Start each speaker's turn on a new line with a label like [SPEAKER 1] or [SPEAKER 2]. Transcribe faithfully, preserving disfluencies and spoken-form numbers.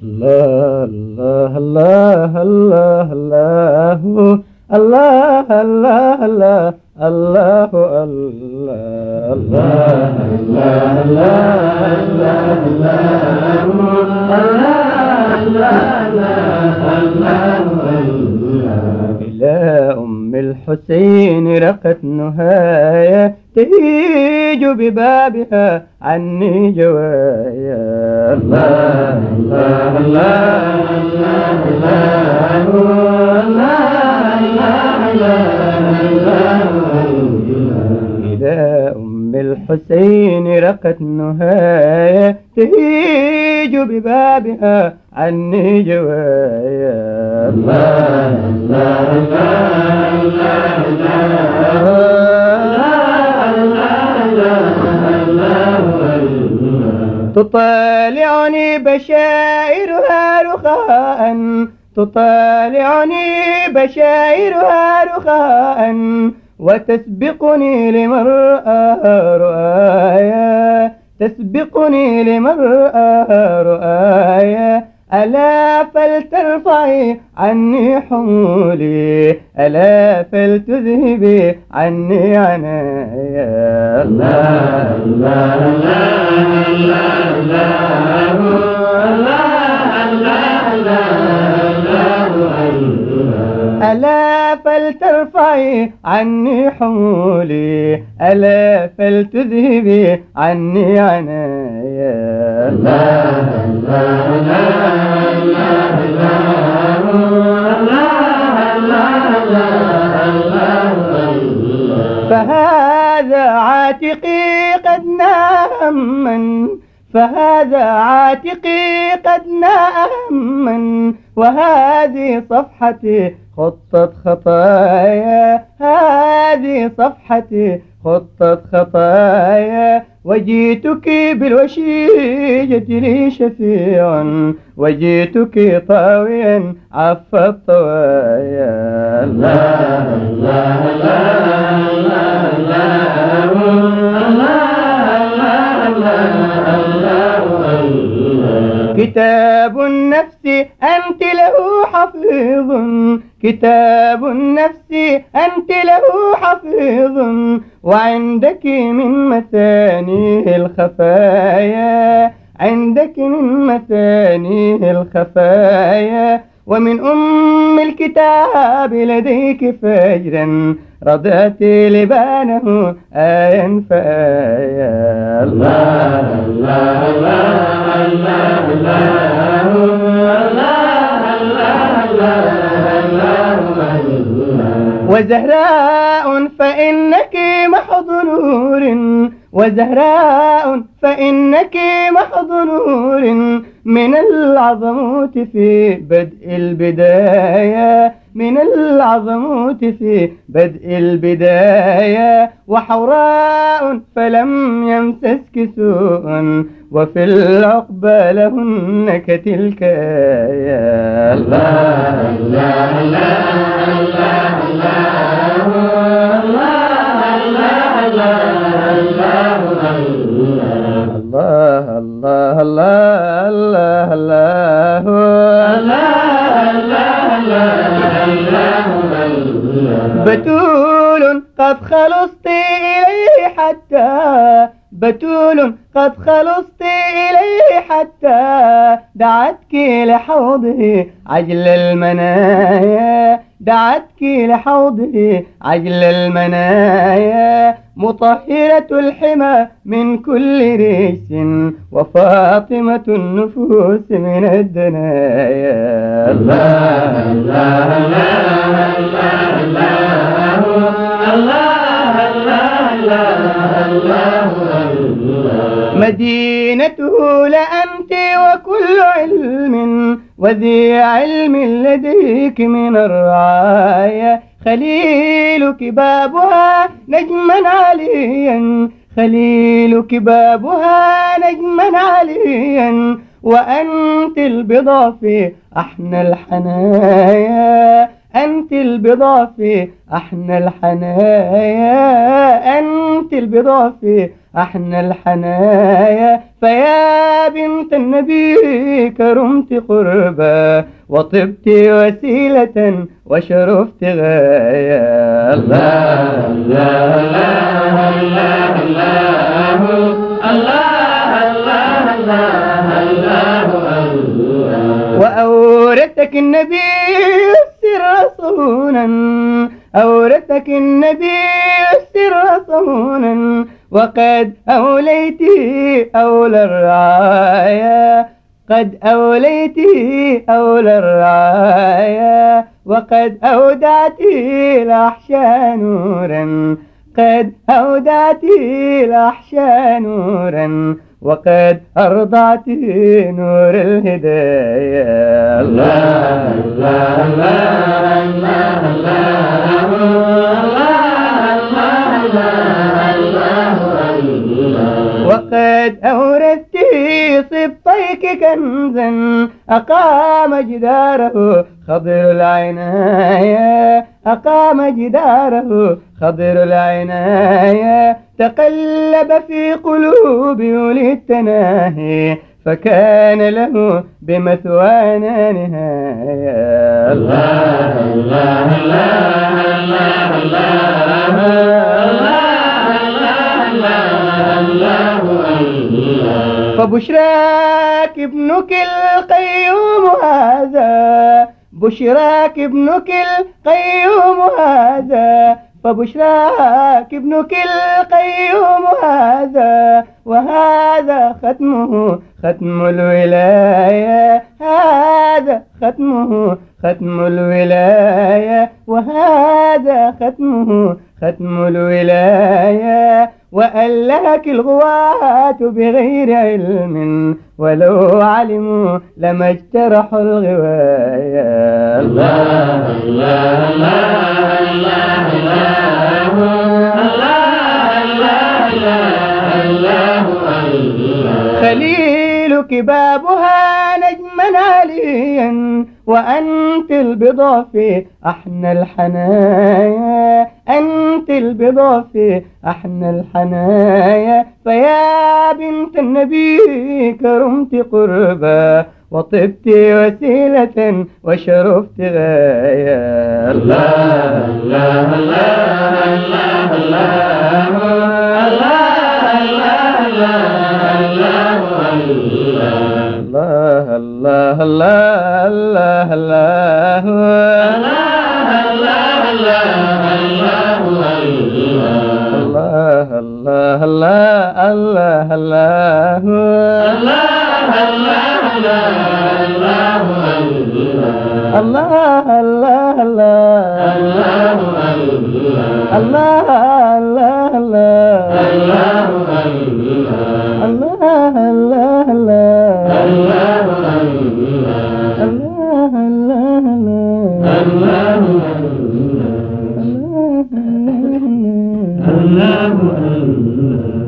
[SPEAKER 1] الله الله الله الله الله الله الله الله الله إلى أم الحسين رقت نهاية تهيج ببابها عني جوايا. الله الله الله الله إلى أم الحسين رقت نهاية تهيج ببابها عني جوايا. الله الله تطالعني بشائرها رخاء تطالعني بشائرها رخاء وتسبقني لمرآها رؤايا تسبقني لمرآها رؤايا. ألا فلترفعي عني حمولي ألا فلتذهبي عني عنايا. الله الله ألا فلترفعي عني حمولي ألا فلتذهبي عني عنايا. الله فهذا عاتقي قد نام من فهذا عاتقي قد نام من وهذه صفحتي خطت خطايا هذه صفحتي خطت خطايا. وجيتك بالوشيجة لي شفيع وجيتك طاويا عف الطوايا. الله الله كتاب النفس أنت له حفيظ كتاب النفس أنت له حفيظ وعندك من مثانيه الخفايا عندك من مثانيه الخفايا. ومن أم الكتاب لديك فجرا رضعت لبانه آيا فآيا. الله الله الله وزهراء فإنك محض نور وزهراء فإنك محض نور من العظموت في بدء البداية من العظموت في بدء البداية. وحوراء فلم يمسسك سوء وفي العقبى لهن كتلك آية. الله الله الله الله الله الله الله بتول قد خلصت إليه حتى بتول قد خلصت إليه حتى دعتك لحوضه عجل المنايا دعتك لحوضه عجل المنايا. مطهرة الحمى من كل ريش وفاطمة النفوس من الدنايا. الله الله الله مدينته لأنت وكل علم وذي علم لديك من الرعايا. خليلك بابها نجما عليا خليلك بابها نجما عليا. وأنت البضع في أحنى الحنايا أنت البضع في أحنى الحنايا، أنت البضع في أحنى الحنايا، فيا بنت النبي كرمت قربا وطبت وسيلة وشرفت غاية. الله الله الله الله الله الله الله الله. وأورثك النبي السر صونا، أورثك النبي السر صونا، وقد أوليته أولى الرعايا، قد أوليته أولى الرعايا، وقد أودعته الأحشاء نورا، قد أودعته الأحشاء نورا، وقد أرضعته نور الهداية. الله الله الله الله الله الله. وقد أورثته سبطيك كنزا أقام جداره خضر العناية، أقام جداره خضر العناية، تقلب في قلوب أولي التناهي فكان له بمثوانا نهاية. الله الله الله الله الله الله. فبشراك ابنك القيوم هذا، بشراك ابنك القيوم هذا، فبشراك ابنك القيوم هذا، وهذا ختمه ختم الولاية، هذا ختمه ختم الولاية، وهذا ختمه ختم الولاية. وألهك الغواة بغير علم ولو علموا لما اجترحوا الغواية. الله الله الله الله الله الله. خليلك بابها نجما عليا، وأنت البضع في أحنى الحنايا، أنت البضع في أحنى الحنايا، فيا بنت النبي كرمت قربا وطبت وسيلة وشرفت غاية. الله الله الله الله الله الله الله الله الله الله الله الله الله الله الله الله.